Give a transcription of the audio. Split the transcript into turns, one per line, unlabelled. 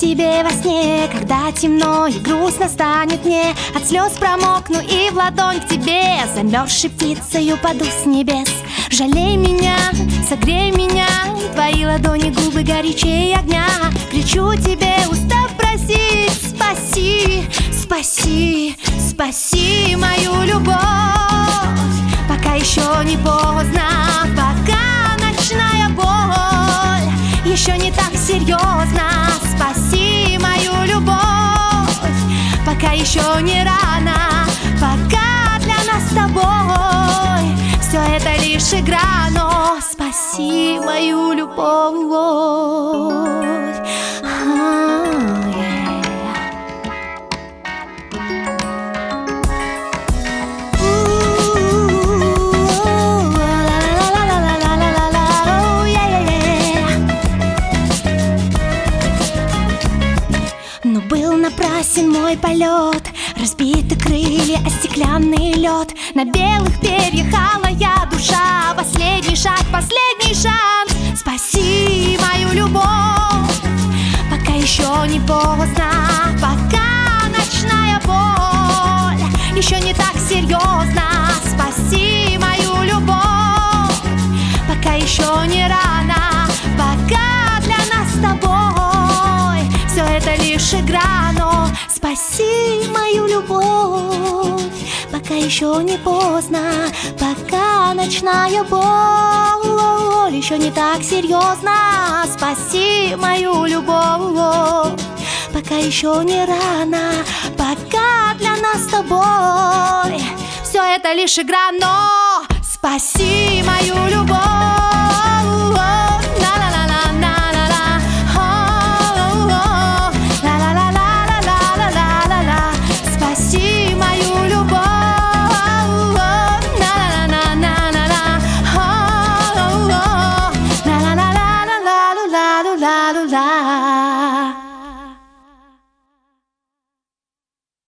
тебе во сне, когда темно и грустно станет мне. От слез промокну и в ладонь к тебе, замерзшей птицею паду с небес. Жалей меня, согрей меня, твои ладони, губы горячее огня. Кричу тебе, устав просить, спаси, спаси, спаси мою любовь. Пока еще не поздно, пока ночная боль еще не так серьезно. Спаси мою любовь, пока еще не рано, пока для нас с тобой все это лишь игра, но спаси мою любовь. Но был напрасен мой полет, разбиты крылья, а стеклянный лед. На белых перьях алая душа, последний шаг, последний шанс. Спаси мою любовь, пока еще не поздно, пока ночная боль еще не так серьезно. Спаси мою любовь, пока еще не рано, пока для нас с тобой все это лишь игра, но спаси мою любовь, пока еще не поздно, пока ночная боль еще не так серьезно. Спаси мою любовь, пока еще не рано, пока для нас с тобой все это лишь игра, но спаси мою любовь.